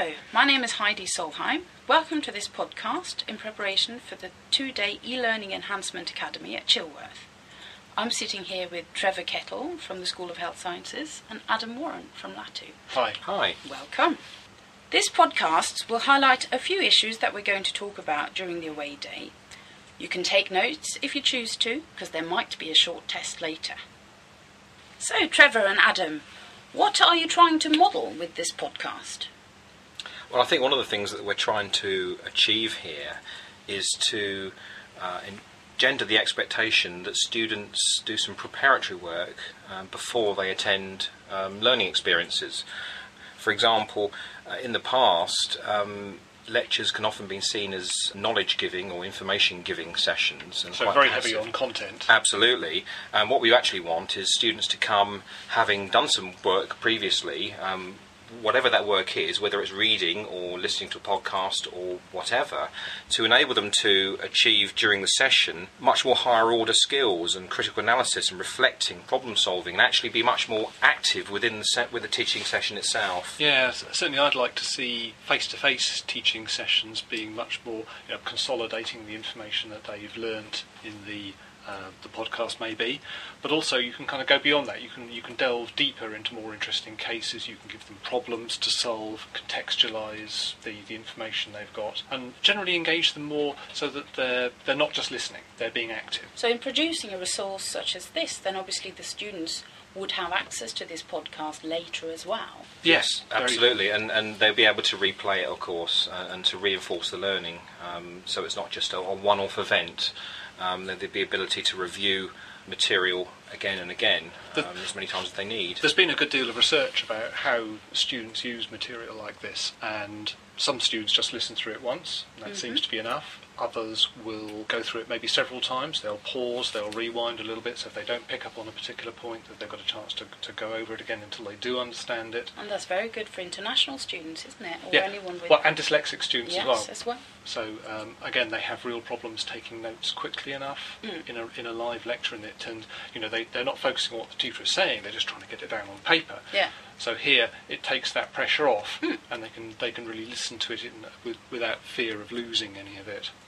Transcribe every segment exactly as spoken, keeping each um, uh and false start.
Hello, my name is Heidi Solheim. Welcome to this podcast in preparation for the two-day e-learning enhancement academy at Chilworth. I'm sitting here with Trevor Kettle from the School of Health Sciences and Adam Warren from LATU. Hi. Hi. Welcome. This podcast will highlight a few issues that we're going to talk about during the away day. You can take notes if you choose to, because there might be a short test later. So, Trevor and Adam, what are you trying to model with this podcast? Well, I think one of the things that we're trying to achieve here is to uh, engender the expectation that students do some preparatory work um, before they attend um, learning experiences. For example, uh, in the past, um, lectures can often be seen as knowledge-giving or information-giving sessions. And so very passive. Heavy on content. Absolutely. And what we actually want is students to come having done some work previously, um, whatever that work is, whether it's reading or listening to a podcast or whatever, to enable them to achieve during the session much more higher order skills and critical analysis and reflecting, problem solving, and actually be much more active within the set with the teaching session itself. Yeah, certainly I'd like to see face-to-face teaching sessions being much more, you know, consolidating the information that they've learnt in the Uh, the podcast maybe, but also you can kind of go beyond that. You can you can delve deeper into more interesting cases. You can give them problems to solve, contextualise the, the information they've got, and generally engage them more so that they're they're not just listening; they're being active. So, in producing a resource such as this, then obviously the students would have access to this podcast later as well. Yes, absolutely, and and they'll be able to replay it, of course, uh, and to reinforce the learning. Um, so it's not just a, a one-off event. Um, there'd be the ability to review material again and again, um, as many times as they need. There's been a good deal of research about how students use material like this, and some students just listen through it once, and that mm-hmm. seems to be enough. Others will go through it maybe several times. They'll pause, they'll rewind a little bit, so if they don't pick up on a particular point, that they've got a chance to to go over it again until they do understand it. And that's very good for international students, isn't it? Or yeah. anyone with... Well, and dyslexic students yes, as well. as well. So um, again, they have real problems taking notes quickly enough mm. in a in a live lecture, and it and you know they they're not focusing on what the tutor is saying. They're just trying to get it down on paper. Yeah. So here it takes that pressure off, mm. and they can they can really listen to it in, with, without fear of losing any of it.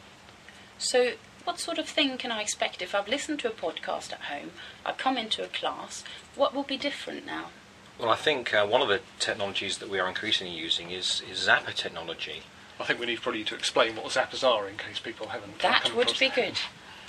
So what sort of thing can I expect if I've listened to a podcast at home, I come into a class, what will be different now? Well, I think uh, one of the technologies that we are increasingly using is, is Zapper technology. I think we need probably to explain what Zappers are in case people haven't. That come would be that. good.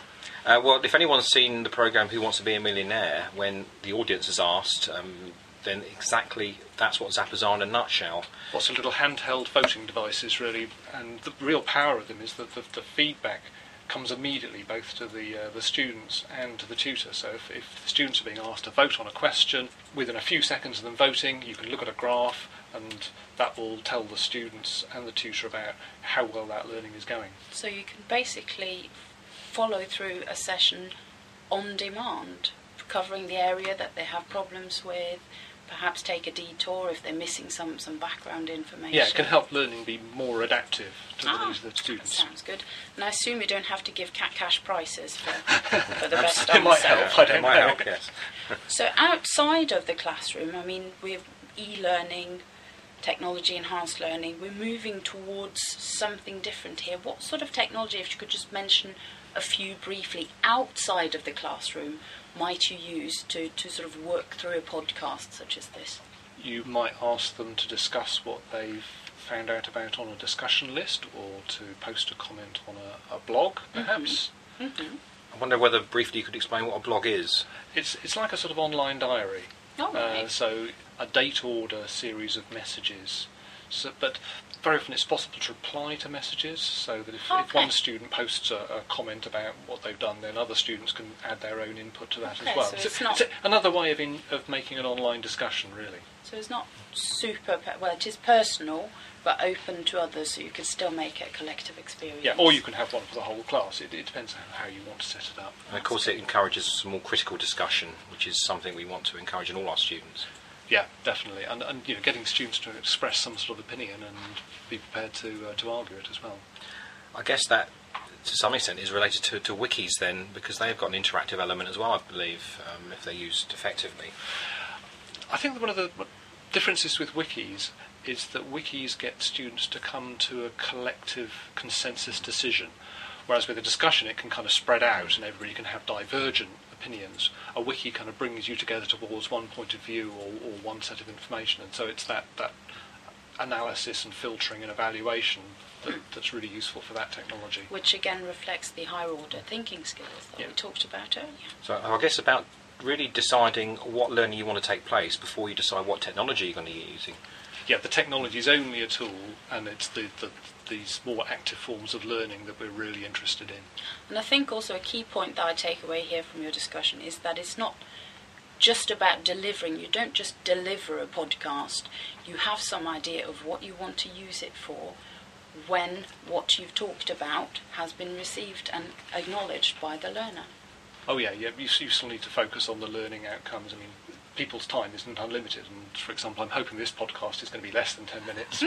Uh, well, if anyone's seen the programme Who Wants to Be a Millionaire, when the audience is asked, um, then exactly that's what Zappers are in a nutshell. What's a little handheld voting devices, really, and the real power of them is that the, the feedback comes immediately both to the uh, the students and to the tutor. So if, if the students are being asked to vote on a question, within a few seconds of them voting, you can look at a graph, and that will tell the students and the tutor about how well that learning is going. So you can basically follow through a session on demand, covering the area that they have problems with, perhaps take a detour if they're missing some, some background information. Yeah, it can help learning be more adaptive to ah, the needs of the students. That sounds good. And I assume you don't have to give cat cash prices for, for the best answer. It might help, I don't it might know. help, yes. So outside of the classroom, I mean, with e-learning, technology enhanced learning, we're moving towards something different here. What sort of technology, if you could just mention a few briefly, outside of the classroom, might you use to, to sort of work through a podcast such as this? You might ask them to discuss what they've found out about on a discussion list, or to post a comment on a, a blog, perhaps. Mm-hmm. Mm-hmm. I wonder whether briefly you could explain what a blog is. It's it's like a sort of online diary. Oh, right. Uh, so a date order series of messages. So, but very often it's possible to reply to messages, so that if, okay. if one student posts a, a comment about what they've done, then other students can add their own input to that okay, as well. So it's, it's, not it's another way of in, of making an online discussion, really. So it's not super, pe- well, it is personal, but open to others, so you can still make it a collective experience. Yeah, or you can have one for the whole class. It, it depends on how you want to set it up. And of course it encourages some more critical discussion, which is something we want to encourage in all our students. Yeah, definitely, and and you know, getting students to express some sort of opinion and be prepared to uh, to argue it as well. I guess that, to some extent, is related to, to wikis then, because they've got an interactive element as well, I believe, um, if they're used effectively. I think that one of the differences with wikis is that wikis get students to come to a collective consensus decision, whereas with a discussion it can kind of spread out and everybody can have divergent opinions. A wiki kind of brings you together towards one point of view or, or one set of information, and so it's that, that analysis and filtering and evaluation that, that's really useful for that technology. Which again reflects the higher order thinking skills that yeah. we talked about earlier. So I guess about really deciding what learning you want to take place before you decide what technology you're going to be using. Yeah, the technology is only a tool, and it's the, the these more active forms of learning that we're really interested in. And I think also a key point that I take away here from your discussion is that it's not just about delivering. You don't just deliver a podcast. You have some idea of what you want to use it for when what you've talked about has been received and acknowledged by the learner. Oh yeah, yeah. You, you still need to focus on the learning outcomes. I mean, people's time isn't unlimited, and for example, I'm hoping this podcast is going to be less than ten minutes.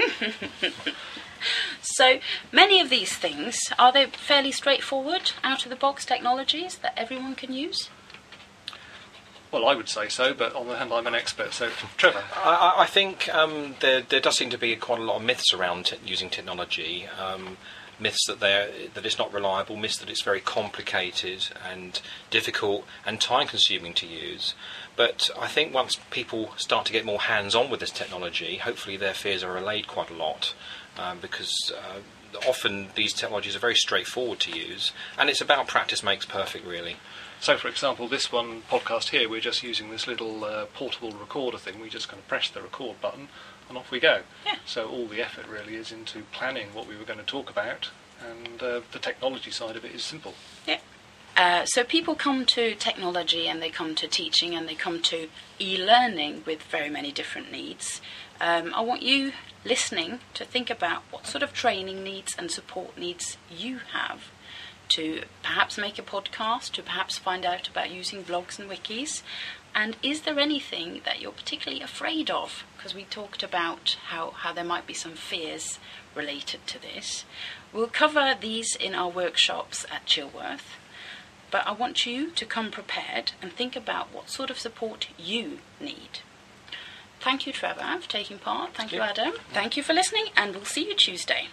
So many of these things, are they fairly straightforward, out-of-the-box technologies that everyone can use? Well, I would say so, but on the hand, I'm an expert. So, Trevor, I, I think um, there there does seem to be quite a lot of myths around te- using technology. Um, myths that they're that it's not reliable, myths that it's very complicated and difficult and time-consuming to use. But I think once people start to get more hands-on with this technology, hopefully their fears are allayed quite a lot, um, because uh, often these technologies are very straightforward to use, and it's about practice makes perfect, really. So, for example, this one podcast here, we're just using this little uh, portable recorder thing. We just kind of press the record button and off we go. Yeah. So all the effort really is into planning what we were going to talk about, and uh, the technology side of it is simple. Yeah. Uh, so people come to technology and they come to teaching and they come to e-learning with very many different needs. Um, I want you listening to think about what sort of training needs and support needs you have to perhaps make a podcast, to perhaps find out about using blogs and wikis. And is there anything that you're particularly afraid of? Because we talked about how, how there might be some fears related to this. We'll cover these in our workshops at Chilworth. But I want you to come prepared and think about what sort of support you need. Thank you, Trevor, for taking part. Thank you, Adam. Thank you for listening, and we'll see you Tuesday.